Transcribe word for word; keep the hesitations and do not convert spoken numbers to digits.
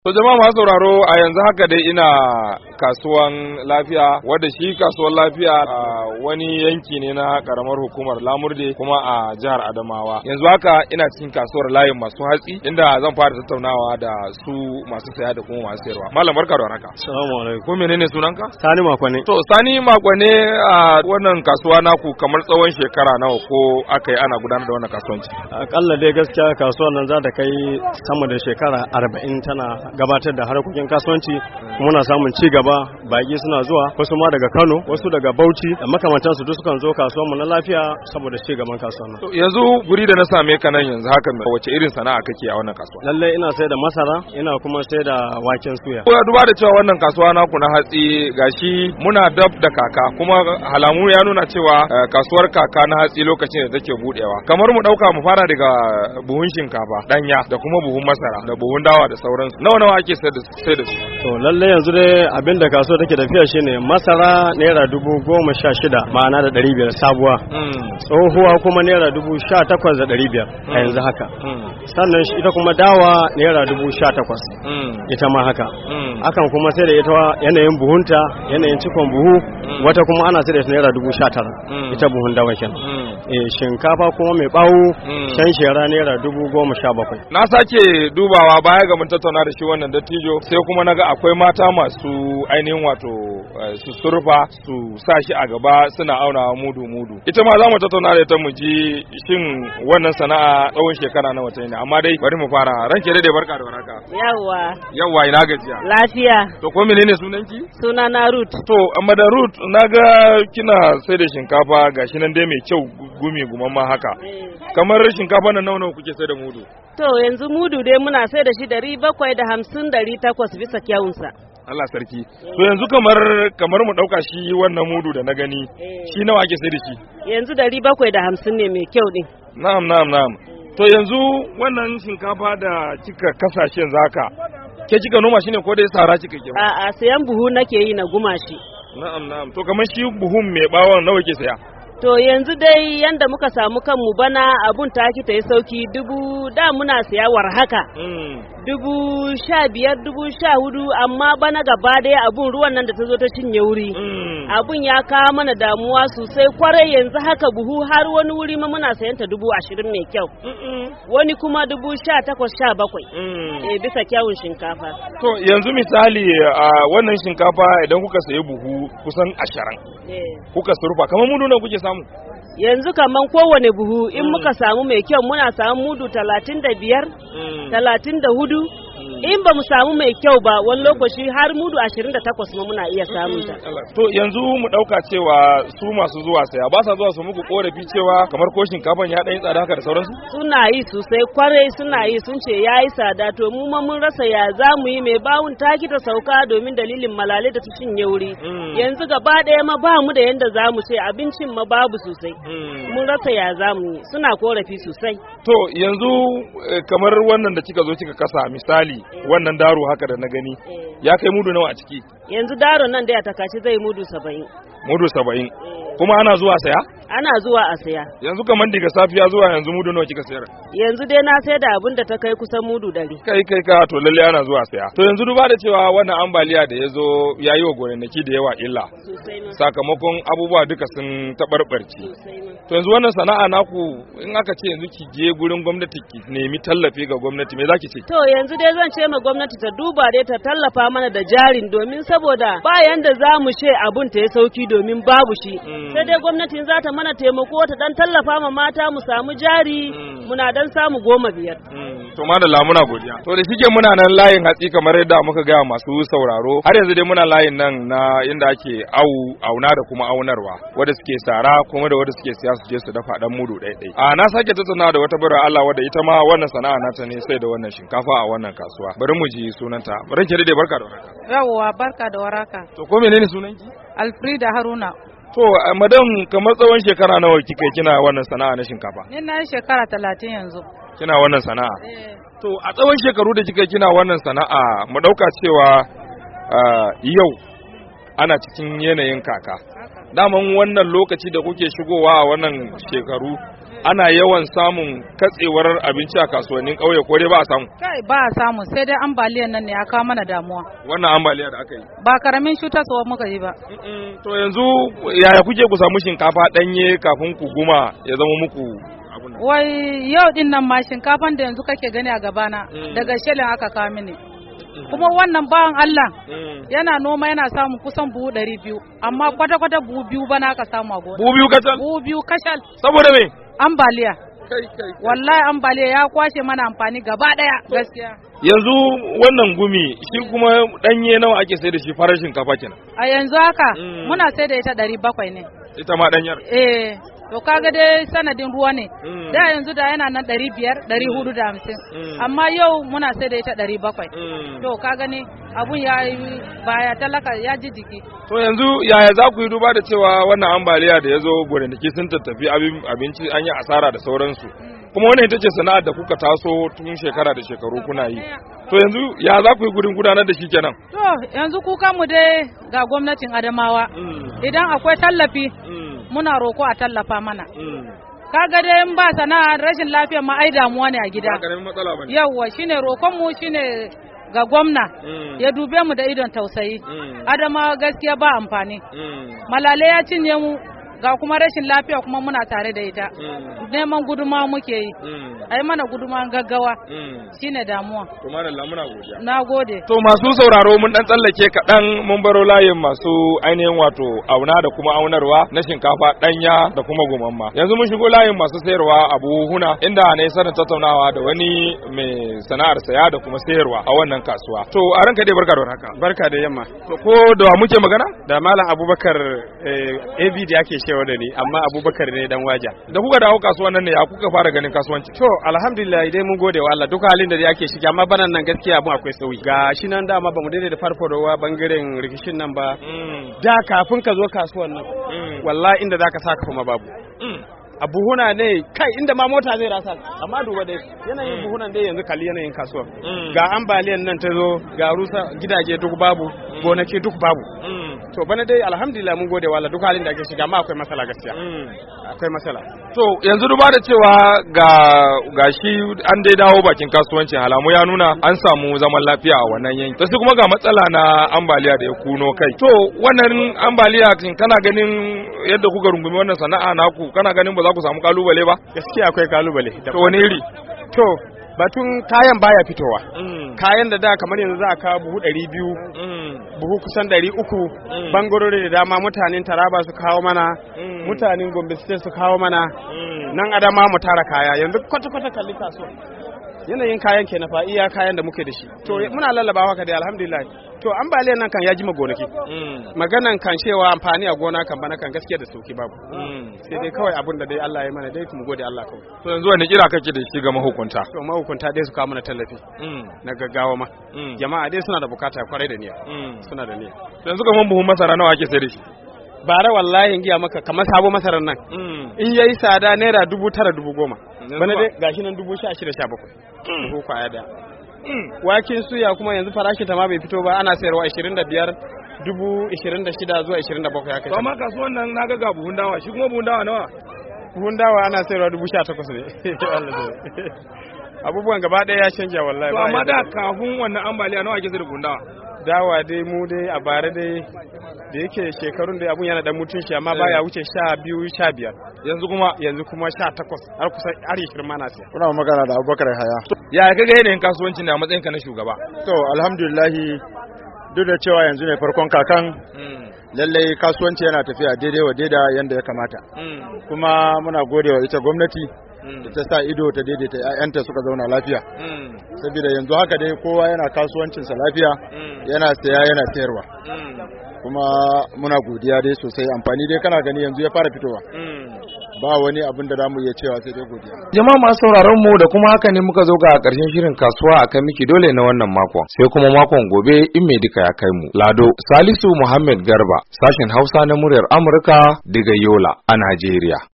To jama'a masu sauraro a yanzu haka dai ina kasuwan lafiya wadda shi kasuwan lafiya a wani yanki ne na karamar hukumar Lamurde kuma a jihar Adamawa. Yanzu haka ina cikin kasuwar layin masu hatsi inda zan fara tattaunawa da su masu saya da kuma masu sayarwa. Malam barka da warhaka. Assalamu alaikum. Ko menene sunanka? Sani Makwane. To Sani Makwane a wannan kasuwa naku kamar tsawon shekara nawa ko aka yi ana gudanar da wannan kasuwanci? Akalla dai gaskiya kasuwar nan za ta kai sama da shekara arba'in tana gabatar da harkokin kasuwanci kuma muna samun ci gaba, baki suna zuwa wasu ma daga Kano wasu daga Bauchi da makamantan su duk sukan zo kasuwar mu na lafiya saboda ci gaban kasuwar nan. Yanzu guri da na same ka nan yanzu haka wace irin sana'a kake a wannan kasuwa? Lalle ina sai da masara ina kuma sai da waken suya. Ko duba da cewa wannan kasuwa naku na hatsi gashi muna dab da kaka kuma halamu ya nuna cewa kasuwar kaka na hatsi lokacin da take budewa. Kamar mu dauka mu fara daga buhun shinkafa danya da kuma buhun masara da buhun dawa da sauransu. Nawa nawa ake sai da su? To lalle yanzu dai abinda kasuwa take tafiya shine masara naira dubu goma sha shida ma'ana da ɗari biyar sabuwa. Tsohuwa kuma naira dubu sha takwas da ɗari biyar a yanzu haka. Sannan ita kuma dawa naira dubu sha takwas. Ita ma haka. Akan kuma sai da ita yanayin buhunta yanayin cikon buhu wata kuma ana sai da ita naira dubu sha tara. Ita buhun dawa kenan. Eh shinkafa kuma mai bawo shan shera naira dubu goma sha bakwai. Na sake dubawa baya ga mun tattauna da shi wannan dattijo sai kuma naga akwai mata masu ainihin wato su surfa su sa shi a gaba suna aunawa mudu mudu. Ita ma za mu tattauna da ita mu ji shin wannan sana'a tsawon shekara nawa ta ne, amma dai bari mu fara. Ranke dai barka da warhaka. Yawwa. Yawwa ina gajiya. Lafiya. To ko menene sunanki? Suna na Ruth. To amma da Ruth naga kina sai da shinkafa gashi nan dai mai kyau gumi gumamma haka. Kamar shinkafa nan nawa nawa kuke sai da mudu? To yanzu mudu dai muna sai da shi dari bakwai da hamsin dari takwas bisa kyawunsa. Allah sarki. To yanzu kamar kamar mu dauka shi wannan mudu da na gani shi nawa ake sai da shi? Yanzu dari bakwai da hamsin ne mai kyau din. Na'am na'am na'am. To yanzu wannan shinkafa da kika kasashen zaka ke kika noma shi ne ko dai sara kika ke? A'a sayan buhu nake yi na guma shi. Na'am na'am. To kamar shi buhun mai bawon nawa ke saya? To yanzu dai yanda muka samu kanmu bana abun taki ta yi sauki dubu da muna siya war haka. Dubu sha biyar dubu sha hudu amma bana gaba daya abun ruwan nan da ta zo ta cinye wuri. Abun ya kawo mana damuwa sosai kwarai yanzu haka buhu har wani wuri ma muna sayan ta dubu ashirin mai kyau. Wani kuma dubu sha takwas sha bakwai. Eh bisa kyawun shinkafa. To yanzu misali a wannan shinkafa idan kuka sayi buhu kusan ashirin. Kuka surfa kamar mudu nan kuke samu? Yanzu kaman kowane buhu in muka samu mai kyau muna samu mudu talatin da biyar, talatin da hudu, in ba mu samu mai kyau ba wani lokaci har mudu ashirin da takwas ma muna iya samun ta. To yanzu mu dauka cewa su masu zuwa saya ba sa zuwa su muku korafi cewa kamar ko shinkafan ya dan yi tsada haka da sauransu? Suna yi sosai kwarai suna yi sun ce yayi tsada to mu ma mun rasa ya za mu yi mai bawun taki ta sauka domin dalilin malale da ta cinye wuri. Yanzu gaba ɗaya ma ba mu da yanda za mu ce abincin ma babu sosai. Mun rasa ya za mu yi suna korafi sosai. To yanzu kamar wannan da kika zo kika kasa misali wannan daro haka da na gani ya kai mudu nawa a ciki? Yanzu daro nan da ya takaci zai mudu saba'in. Mudu saba'in. Kuma ana zuwa saya? Ana zuwa a saya. Yanzu kamar daga safiya zuwa yanzu mudu nawa kika sayar? Yanzu dai na sai da abin da ta kai kusan mudu dari. Kai kai ka to lalle ana zuwa saya. To yanzu duba da cewa wannan ambaliya da ya zo ya yi wa gonannaki da yawa illa. Sakamakon abubuwa duka sun taɓarɓarci. To yanzu wannan sana'a naku in aka ce yanzu ki je gurin gwamnati ki nemi tallafi ga gwamnati me zaki ce? To yanzu dai zan ce ma gwamnati ta duba dai ta tallafa mana da jarin domin saboda ba yanda za mu ce abun ta ya sauki domin babu shi. Sai dai gwamnatin za ta mana taimako ta dan tallafa ma mata mu samu jari muna dan samu goma biyar. To madalla muna godiya. To da shike muna nan layin hatsi kamar yadda muka ga masu sauraro har yanzu dai muna layin nan na inda ake au auna da kuma aunarwa wanda suke sara kuma da wanda suke siya su je su dafa dan mudu ɗaya ɗaya. A na sake tattauna da wata bara Allah wadda ita ma wannan sana'a nata ne sai da wannan shinkafa a wannan kasuwa. Bari mu ji sunanta. Bari ki dai barka da warhaka. Yawwa barka da warhaka. To ko menene sunanki? Alfrida Haruna. To madam kamar tsawon shekara nawa kika kina wannan sana'a na shinkafa? Ni na yi shekara talatin yanzu. Kina wannan sana'a? Eh. To a tsawon shekaru da kika kina wannan sana'a mu dauka cewa yau ana cikin yanayin kaka. Daman wannan lokaci da kuke shigowa a wannan shekaru ana yawan samun katsewar abinci a kasuwannin ƙauye ko dai ba a samu? Kai ba a samu sai dai ambaliyan nan ne ya kawo mana damuwa. Wannan ambaliya da aka yi? Ba karamin cutarwa muka yi ba. To yanzu yaya kuke ku samu shinkafa ɗanye kafin ku guma ya zama muku? Wai yau din nan ma shinkafan da yanzu kake gani a gabana daga shelin aka kawo mini. Kuma wannan bawan Allah yana noma yana samun kusan buhu ɗari biyu amma kwata-kwata buhu biyu bana aka samu a gona. Buhu biyu kashal? Buhu biyu kashal. Saboda me? Ambaliya. Kai kai. Wallahi ambaliya ya kwashe mana amfani gaba ɗaya gaskiya. Yanzu wannan gumi shi kuma ɗanye nawa ake sai da shi farar shinkafa kenan? A yanzu haka muna sai da ita ɗari bakwai ne. Ita ma ɗanyar? Eh. To kaga dai sanadin ruwa ne, da yanzu da yana nan ɗari biyar, ɗari hudu da hamsin, amma yau muna sai da ita ɗari bakwai. To kaga ne abun ya yi baya talaka ya ji jiki. To yanzu yaya za ku yi duba da cewa wannan ambaliya da ya zo gonaki sun tattafi abinci an yi asara da sauransu. Kuma wannan ita ce sana'ar da kuka taso tun shekara da shekaru kuna yi. To yanzu ya za ku yi gudun gudanar da shi kenan? To yanzu kuka mu dai ga gwamnatin Adamawa. Idan akwai tallafi muna roko a tallafa mana. Kaga dai in ba sana'a rashin lafiya ma ai damuwa ne a gida. Yawwa shine roƙon mu shine ga gwamna ya dube mu da idon tausayi. Adamawa gaskiya ba amfani. Malale ya cinye mu ga kuma rashin lafiya kuma muna tare da ita. Neman guduma muke yi. Ai mana guduma gaggawa. Shine damuwa. To madalla muna godiya. Na gode. To masu sauraro mun dan tsallake kaɗan mun baro layin masu ainihin wato auna da kuma aunarwa na shinkafa ɗanya da kuma gumamma. Yanzu mun shigo layin masu sayarwa a buhuna inda ne sanin tattaunawa da wani mai sana'ar saya da kuma sayarwa a wannan kasuwa. To a ranka dai barka da haka. Barka da yamma. To ko da muke magana? Da Malam Abubakar A B da ake cewa da ni amma Abubakar ne dan waja. Da kuka dawo kasuwan nan ne ya kuka fara ganin kasuwanci? To alhamdulillah dai mun gode wa Allah duk halin da yake shiga amma banan nan gaskiya abun akwai sauyi. Ga shi nan dama bamu daidai da farfadowa bangaren rikishin nan ba. Da kafin ka zo kasuwan nan wallahi inda zaka saka kuma babu. A buhuna ne kai inda ma mota zai rasa amma duba dai yanayin buhunan dai yanzu kalli yanayin kasuwa ga ambaliyan nan ta zo ga rusa gidaje duk babu gonaki duk babu to bana dai alhamdulillah mun gode wa Allah duk halin da ake shiga amma akwai matsala gaskiya akwai matsala to yanzu duba da cewa ga gashi an dai dawo bakin kasuwanci halamu ya nuna an samu zaman lafiya a wannan yanki to sai kuma ga matsala na ambaliya da ya kuno kai to wannan ambaliya kin kana ganin yadda kuka rungumi wannan sana'a naku kana ganin ba za ku samu kalubale ba? Gaskiya akwai kalubale. To wani iri? To batun kayan baya fitowa. Kayan da da kamar yanzu za a kawo buhu ɗari biyu, buhu kusan ɗari uku, bangarori da dama mutanen Taraba su kawo mana, mutanen Gombe State su kawo mana, nan Adama mu tara kaya yanzu kwata-kwata kalli kasuwa. Yanayin kayan ke na fa iya kayan da muke da shi. To muna lallabawa ka dai alhamdulillah. To ambaliyar nan kan ya ji gonaki. Maganan kan cewa amfani a gona kan bana kan gaskiya da sauki babu. Sai dai kawai abin da dai Allah ya mana dai mu gode Allah kawai. To yanzu wani kira kake da shi ga mahukunta? To mahukunta dai su kawo mana tallafi. Na gaggawa ma. Jama'a dai suna da bukata kwarai da niyya. Suna da niyya. To yanzu kaman buhun masara nawa ake sai da shi? Bara wallahi in giya maka kamar sabo masarar nan. In yayi tsada naira dubu tara dubu goma. Bana dai gashi nan dubu sha shida sha bakwai. Buhu kwaya da. Wakin suya kuma yanzu farashi ta ma bai fito ba ana sayarwa ashirin da biyar dubu ashirin da shida zuwa ashirin da bakwai haka. To amma kasuwan nan na ga buhun dawa shi kuma buhun dawa nawa? Buhun dawa ana sayarwa dubu sha takwas ne. Abubuwan gaba ɗaya ya canja wallahi. To amma da kafin wannan ambaliya nawa ake sayar da buhun dawa? Dawa dai mu dai a bare dai da yake shekarun da abun yana da mutunci amma baya wuce sha biyu sha biyar. Yanzu kuma yanzu kuma sha takwas har kusan har ishirin ma na siya. Kuna magana da Abubakar Haya. Ya kaga yanayin kasuwanci ne a matsayinka na shugaba? To alhamdulillah duk da cewa yanzu ne farkon kakan lallai kasuwanci yana tafiya daidai wa daida yanda ya kamata. Kuma muna godewa ita gwamnati da ta sa ido ta daidaita 'ya'yanta suka zauna lafiya. Saboda yanzu haka dai kowa yana kasuwancinsa lafiya yana saya yana sayarwa. Kuma muna godiya dai sosai amfani dai kana gani yanzu ya fara fitowa. Ba wani abin da zamu iya cewa sai dai godiya. Jama'a masu sauraron mu da kuma haka ne muka zo ga ƙarshen shirin kasuwa a kan miki dole na wannan makon. Sai kuma makon gobe in mai duka ya kai mu. Lado Salisu Muhammad Garba, sashen Hausa na muryar Amurka daga Yola a Najeriya.